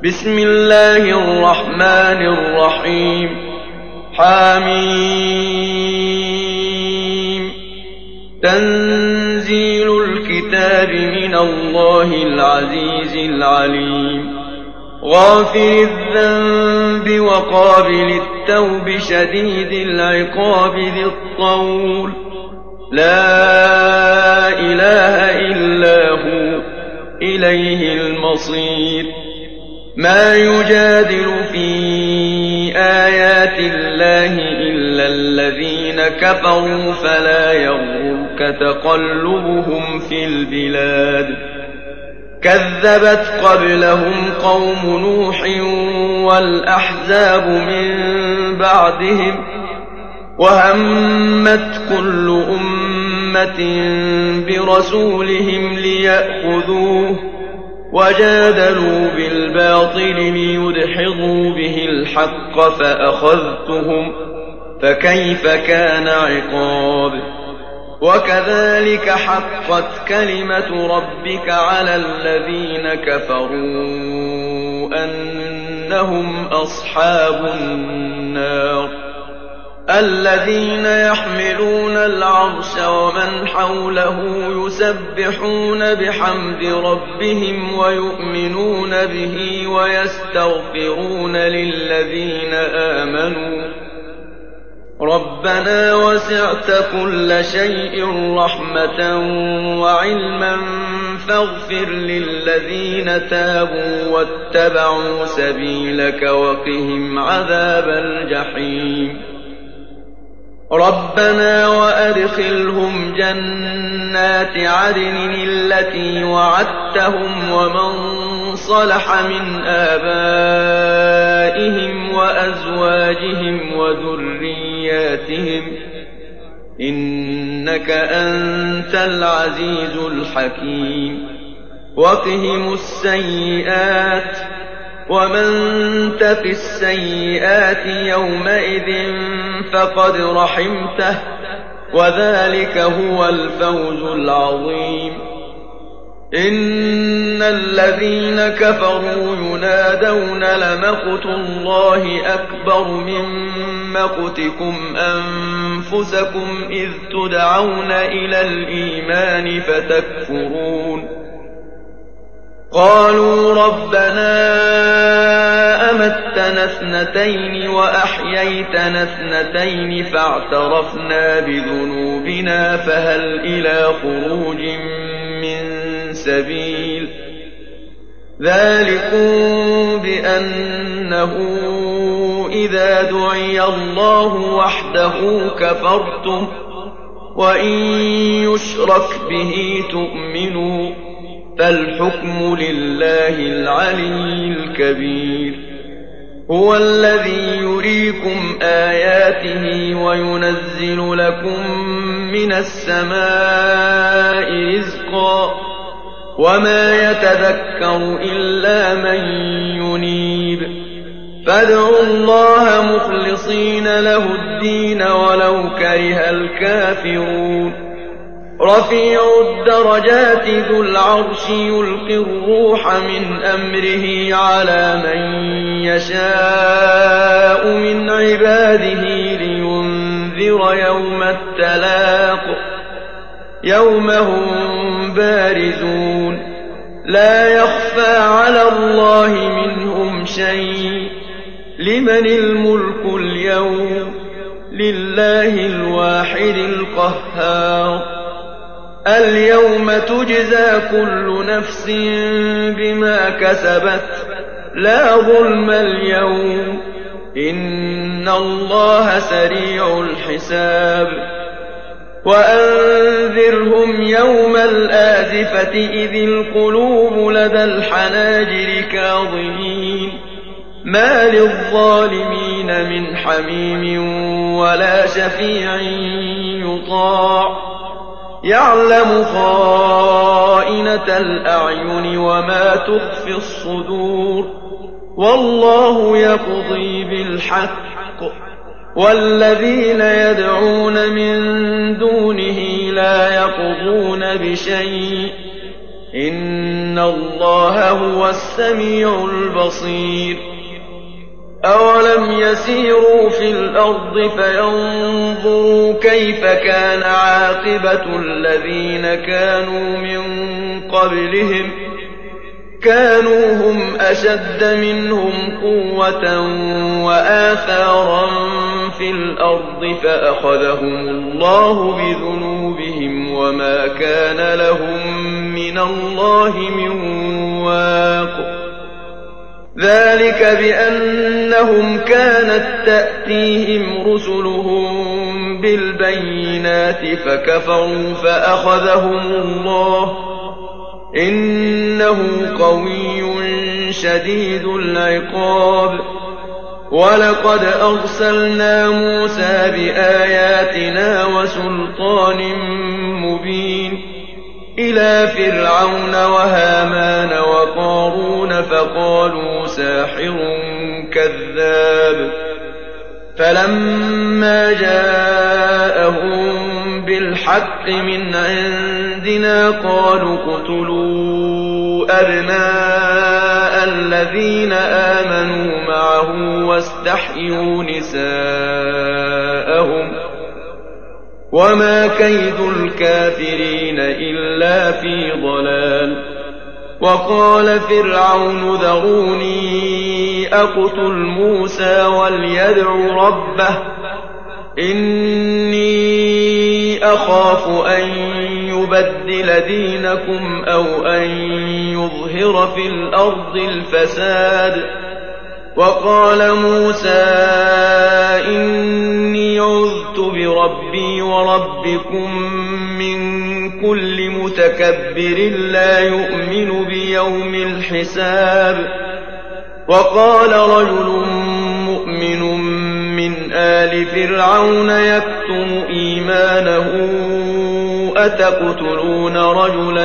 بسم الله الرحمن الرحيم حميم تنزيل الكتاب من الله العزيز العليم غافر الذنب وقابل التوب شديد العقاب ذي الطول لا إله إلا هو إليه المصير ما يجادل في آيات الله إلا الذين كفروا فلا يغرك تقلبهم في البلاد كذبت قبلهم قوم نوح والأحزاب من بعدهم وهمت كل أمة برسولهم ليأخذوه وجادلوا بالباطل ليدحضوا به الحق فأخذتهم فكيف كان عقاب وكذلك حقت كلمة ربك على الذين كفروا أنهم أصحاب النار الذين يحملون العرش ومن حوله يسبحون بحمد ربهم ويؤمنون به ويستغفرون للذين آمنوا ربنا وسعت كل شيء رحمة وعلما فاغفر للذين تابوا واتبعوا سبيلك وقهم عذاب الجحيم ربنا وأدخلهم جنات عدن التي وعدتهم ومن صلح من آبائهم وأزواجهم وذرياتهم إنك أنت العزيز الحكيم وقهم السيئات ومن تق السيئات يومئذ فقد رحمته وذلك هو الفوز العظيم إن الذين كفروا ينادون لمقت الله أكبر من مقتكم أنفسكم إذ تدعون إلى الإيمان فتكفرون قالوا ربنا أمتنا اثنتين وأحييتنا اثنتين فاعترفنا بذنوبنا فهل إلى خروج من سبيل ذلكم بأنه إذا دعي الله وحده كفرتم وإن يشرك به تؤمنوا فالحكم لله العلي الكبير هو الذي يريكم آياته وينزل لكم من السماء رزقا وما يتذكر إلا من ينيب فادعوا الله مخلصين له الدين ولو كره الكافرون رفيع الدرجات ذو العرش يلقي الروح من أمره على من يشاء من عباده لينذر يوم التلاق يوم هم بارزون لا يخفى على الله منهم شيء لمن الملك اليوم لله الواحد القهار اليوم تجزى كل نفس بما كسبت لا ظلم اليوم إن الله سريع الحساب وأنذرهم يوم الآزفة إذ القلوب لدى الحناجر كاظمين ما للظالمين من حميم ولا شفيع يطاع يعلم خائنة الأعين وما تخفي الصدور والله يقضي بالحق والذين يدعون من دونه لا يقضون بشيء إن الله هو السميع البصير أولم يسيروا في الأرض فينظروا كيف كان عاقبة الذين كانوا من قبلهم كانوا هم أشد منهم قوة وآثارا في الأرض فأخذهم الله بذنوبهم وما كان لهم من الله من واق ذلك بأنهم كانت تأتيهم رسلهم بالبينات فكفروا فأخذهم الله إنه قوي شديد العقاب ولقد أرسلنا موسى بآياتنا وسلطان مبين إلى فرعون وهامان وقارون فقالوا ساحر كذاب فلما جاءهم بالحق من عندنا قالوا اقتلوا أبناء الذين آمنوا معه واستحيوا نساءهم وما كيد الكافرين إلا في ضلال وقال فرعون ذروني أقتل موسى وليدع ربه إني أخاف أن يبدل دينكم أو أن يظهر في الأرض الفساد وقال موسى إني عذت بربي وربكم من كل متكبر لا يؤمن بيوم الحساب وقال رجل مؤمن من آل فرعون يكتم إيمانه أتقتلون رجلا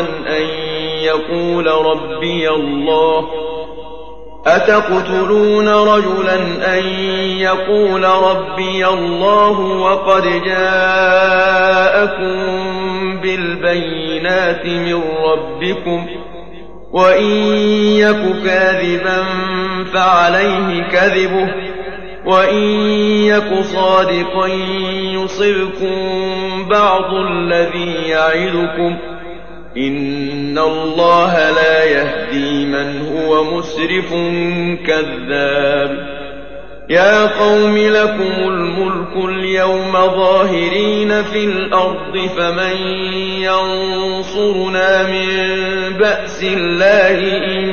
أن يقول ربي الله وقد جاءكم بالبينات من ربكم وإن يك كاذبا فعليه كذبه وإن يك صادقا يصبكم بعض الذي يعدكم إن الله لا يهدي من هو مسرف كذاب يا قوم لكم الملك اليوم ظاهرين في الأرض فمن ينصرنا من بأس الله إن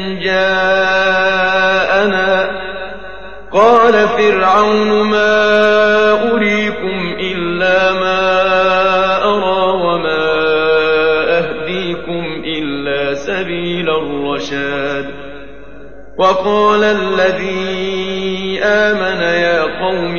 جاءنا قال فرعون ما أريكم إلا ما أرى وما أهديكم إلا سبيل الرشاد وقال الذي آمن يا قوم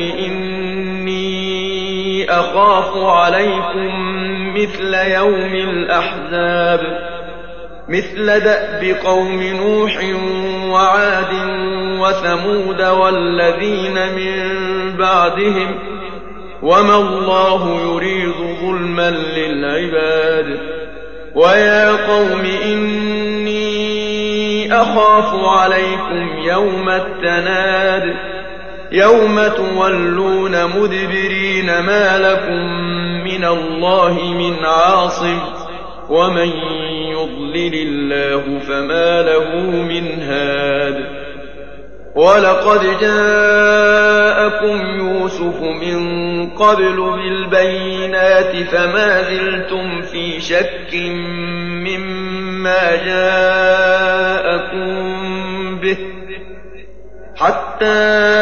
إني أخاف عليكم مثل يوم الأحزاب مثل دأب قوم نوح وعاد وثمود والذين من بعدهم وما الله يريد ظلما للعباد ويا قوم إني أخاف عليكم يوم التناد يوم تولون مدبرين ما لكم من الله من عاصم ومن يضلل الله فما له من هاد ولقد جاءكم يوسف من قبل بالبينات فما زلتم في شك مما جاءكم به حتى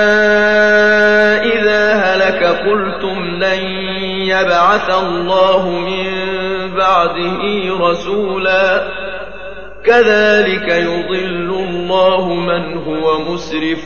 إذا هلك قلتم لن يبعث الله من بعده رسولا كذلك يضل الله من هو مسرف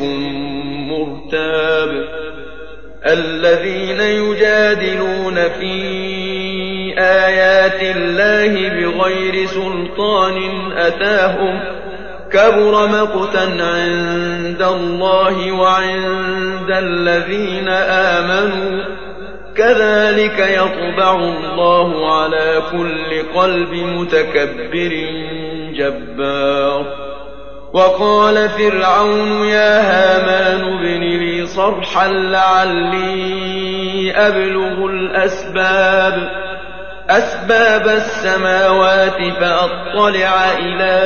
مرتاب الذين يجادلون في آيات الله بغير سلطان أتاهم كبر مقتا عند الله وعند الذين آمنوا كذلك يطبع الله على كل قلب متكبر جبار. وقال فرعون يا هامان ابن لي صرحا لعلي أبلغ أسباب السماوات فأطلع إلى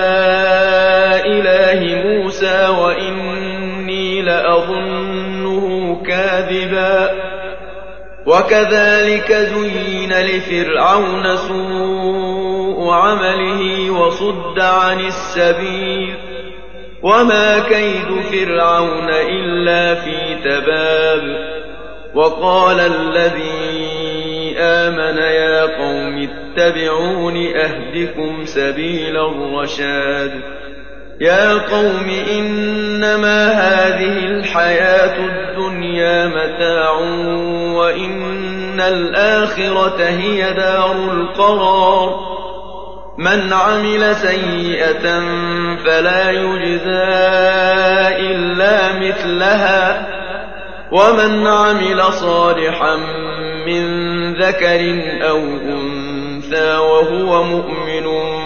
إله موسى وإني لأظنه كاذبا. وكذلك زين لفرعون سوء عمله وصد عن السبيل وما كيد فرعون إلا في تباب. وقال الذي آمن يا قوم اتبعون أهدكم سبيل الرشاد. يا قوم إنما هذه الحياة الدنيا متاع وإن الآخرة هي دار القرار. من عمل سيئة فلا يجزى إلا مثلها ومن عمل صالحا من ذكر أو أنثى وهو مؤمن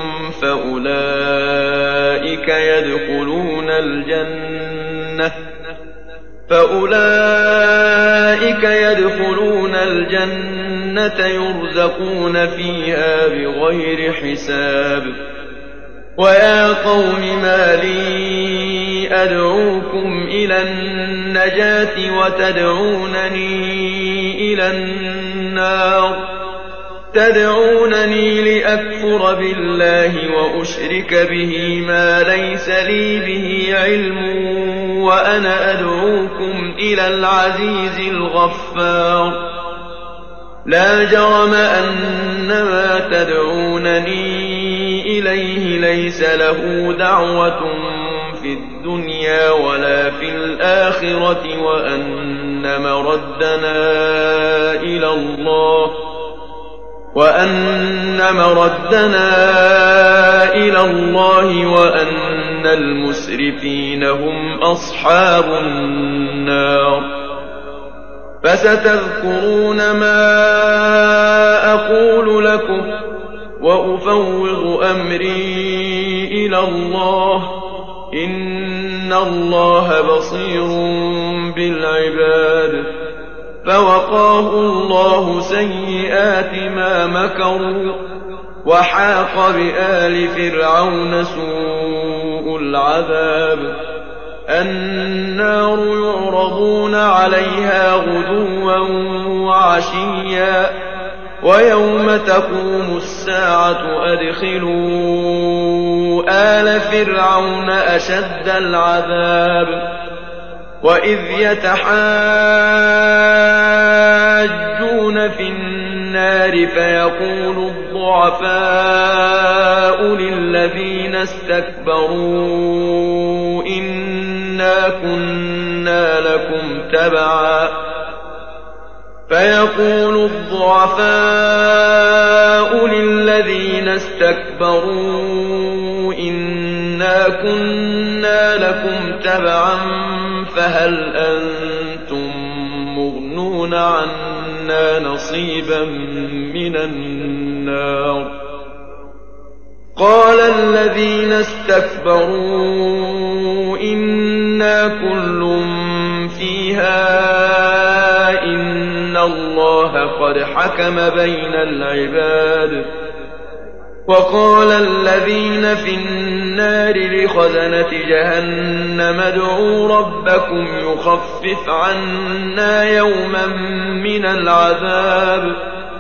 فأولئك يدخلون الجنة يرزقون فيها بغير حساب. ويا قوم ما لي أدعوكم إلى النجاة وتدعونني إلى النار. تدعونني لأكفر بالله وأشرك به ما ليس لي به علم وأنا أدعوكم إلى العزيز الغفار. لا جرم أن ما تدعونني إليه ليس له دعوة في الدنيا ولا في الآخرة وأن مردنا إلى الله وأن المسرفين هم أصحاب النار. فستذكرون ما أقول لكم وأفوض أمري إلى الله إن الله بصير بالعباد. فوقاه الله سيئات ما مكروا وحاق بآل فرعون سوء العذاب. النار يعرضون عليها غدوا وعشيا ويوم تقوم الساعة أدخلوا آل فرعون أشد العذاب. وإذ يتحاجون في النار فيقول الضعفاء للذين استكبروا إنا كنا لكم تبعا فهل أنتم مغنون عنا نصيبا من النار. قال الذين استكبروا إنا كل فيها إن الله قد حكم بين العباد. وقال الذين في النار لخزنة جهنم ادعوا ربكم يخفف عنا يوما من العذاب.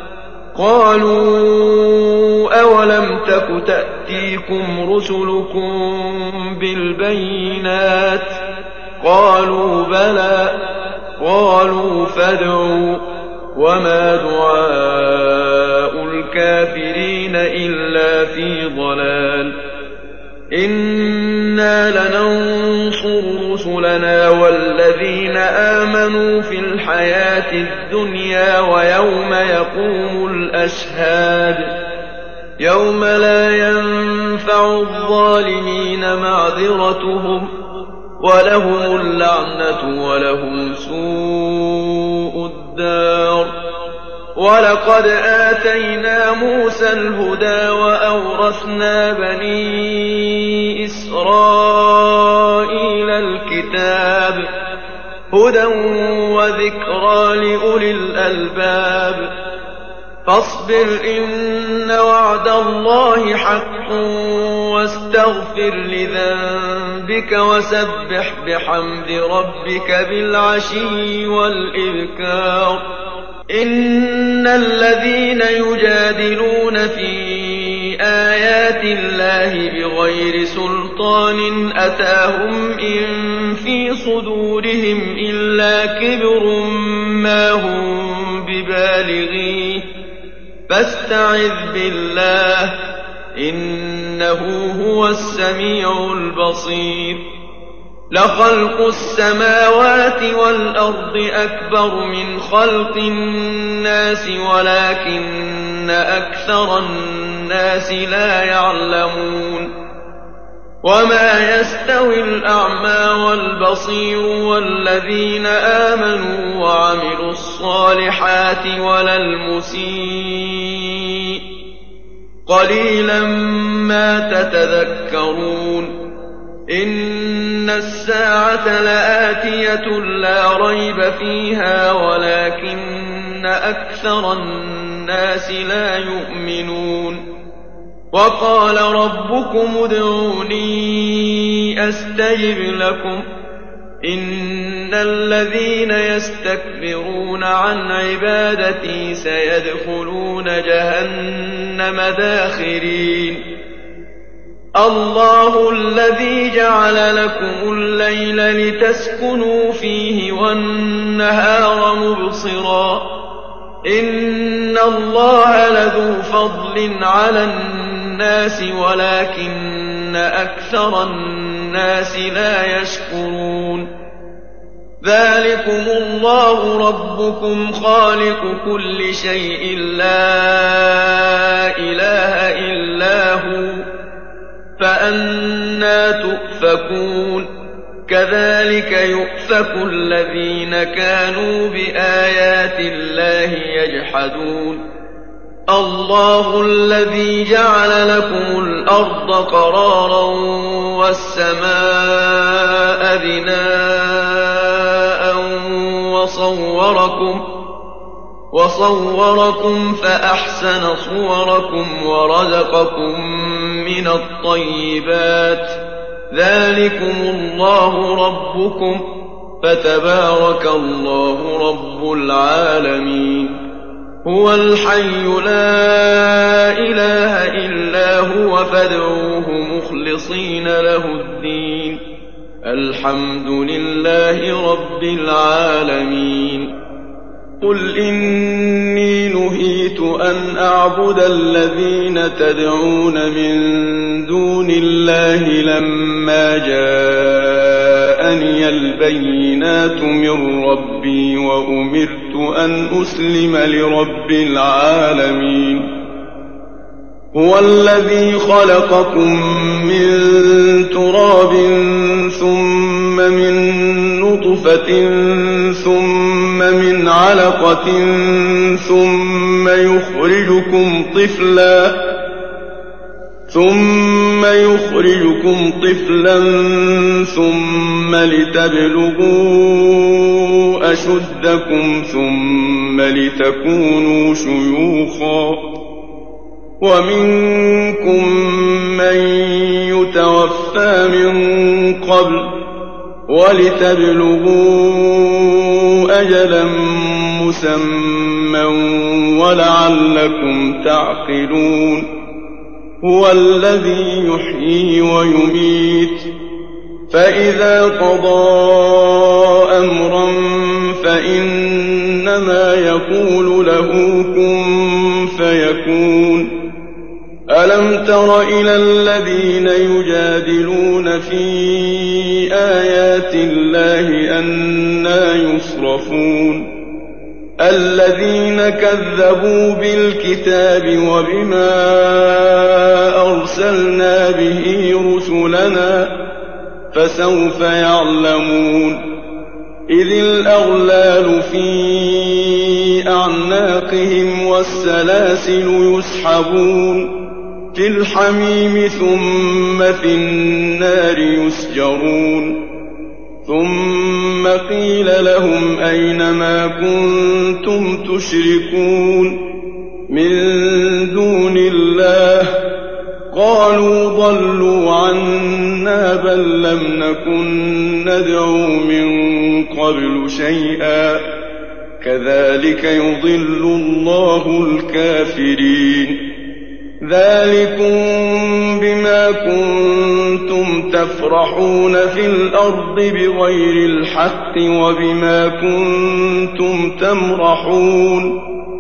قالوا أولم تك تأتيكم رسلكم بالبينات قالوا بلى قالوا فادعوا وما دعاء الكافرين إلا في ضلال. إنا لننصر رسلنا والذين آمنوا في الحياة الدنيا ويوم يقوم الأشهاد. يوم لا ينفع الظالمين معذرتهم ولهم اللعنة ولهم سوء الدار. وَلَقَدْ آتَيْنَا مُوسَى الْهُدَىٰ وَأَوْرَثْنَا بَنِي إِسْرَائِيلَ الْكِتَابَ هُدًى وَذِكْرَىٰ لِأُولِي الْأَلْبَابِ فاصبر إن وعد الله حق واستغفر لذنبك وسبح بحمد ربك بالعشي والإبكار إن الذين يجادلون في آيات الله بغير سلطان أتاهم إن في صدورهم إلا كبر ما هم ببالغيه فاستعذ بالله إنه هو السميع البصير لخلق السماوات والأرض أكبر من خلق الناس ولكن أكثر الناس لا يعلمون وما يستوي الأعمى والبصير والذين آمنوا وعملوا الصالحات ولا المسيء قليلا ما تتذكرون إن الساعة لآتية لا ريب فيها ولكن أكثر الناس لا يؤمنون وقال ربكم ادعوني أستجب لكم إن الذين يستكبرون عن عبادتي سيدخلون جهنم داخرين الله الذي جعل لكم الليل لتسكنوا فيه والنهار مبصرا إن الله لذو فضل على الناس ولكن أكثر الناس لا يشكرون ذلكم الله ربكم خالق كل شيء لا إله إلا هو فأنى تؤفكون كذلك يؤفك الذين كانوا بآيات الله يجحدون الله الذي جعل لكم الأرض قرارا والسماء بناء وصوركم فأحسن صوركم ورزقكم من الطيبات ذلكم الله ربكم فتبارك الله رب العالمين هو الحي لا إله إلا هو فادعوه مخلصين له الدين الحمد لله رب العالمين قل إني نهيت أن أعبد الذين تدعون من دون الله لما جاءني البينات من ربي وأمرت أن أسلم لرب العالمين هو الذي خلقكم من تراب ثم من نطفة ثم من علقة ثم يخرجكم طفلا ثم لتبلغوا أشدكم ثم لتكونوا شيوخا ومنكم من يتوفى من قبل ولتبلغوا أجلا مسمى ولعلكم تعقلون هو الذي يحيي ويميت فإذا قضى أمرا فإنما يقول له كن فيكون ألم تر إلى الذين يجادلون في آيات الله أنى يصرفون الذين كذبوا بالكتاب وبما أرسلنا به رسلنا فسوف يعلمون إذ الأغلال في أعناقهم والسلاسل يسحبون في الحميم ثم في النار يسجرون ثم قيل لهم أين ما كنتم تشركون من دون الله قالوا ضلوا عنا بل لم نكن ندعو من قبل شيئا كذلك يضل الله الكافرين ذلكم بما كنتم تفرحون في الأرض بغير الحق وبما كنتم تمرحون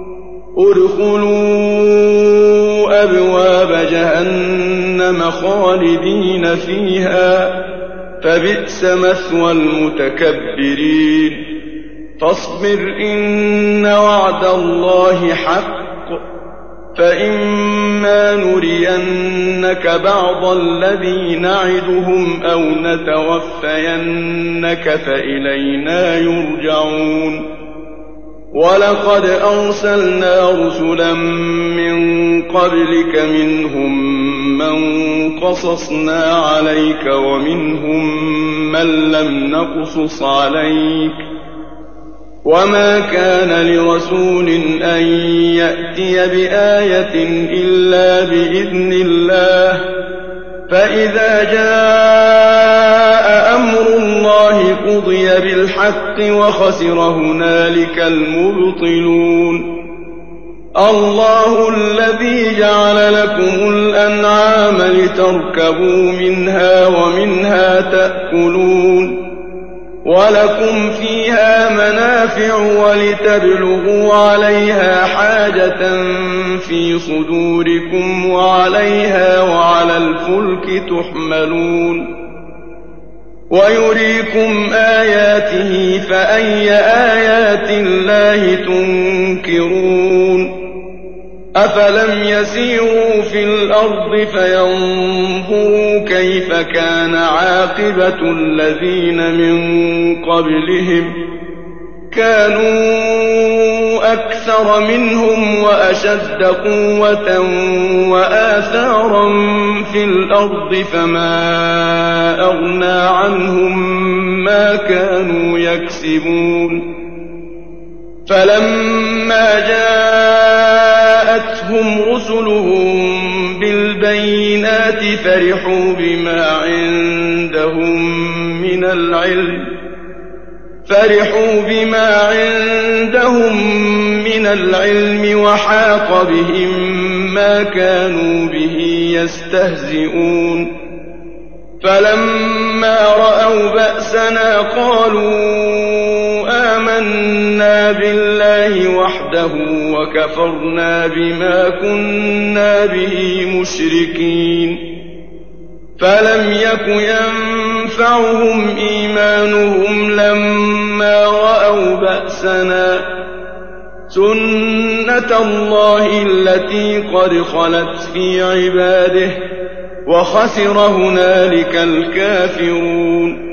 ادخلوا أبواب جهنم خالدين فيها فبئس مثوى المتكبرين فاصبر إن وعد الله حق فإما نرينك بعض الذي نعدهم أو نتوفينك فإلينا يرجعون ولقد أرسلنا رسلا من قبلك منهم من قصصنا عليك ومنهم من لم نقصص عليك وما كان لرسول أن يأتي بآية إلا بإذن الله فإذا جاء أمر الله قضي بالحق وخسر هنالك المبطلون الله الذي جعل لكم الأنعام لتركبوا منها ومنها تأكلون ولكم فيها منافع ولتبلغوا عليها حاجة في صدوركم وعليها وعلى الفلك تحملون ويريكم آياته فأي آيات الله تنكرون أفلم يسيروا في الأرض فينظروا كيف كان عاقبة الذين من قبلهم كانوا أكثر منهم وأشد قوة وآثارا في الأرض فما أغنى عنهم ما كانوا يكسبون فلما جاءتهم رسلهم بالبينات فرحوا بما عندهم من العلم وحاق بهم ما كانوا به يستهزئون فلما رأوا بأسنا قالوا آمنا بالله وحده وكفرنا بما كنا به مشركين فلم يك ينفعهم إيمانهم لما رأوا بأسنا سنة الله التي قد خلت في عباده وخسر هنالك الكافرون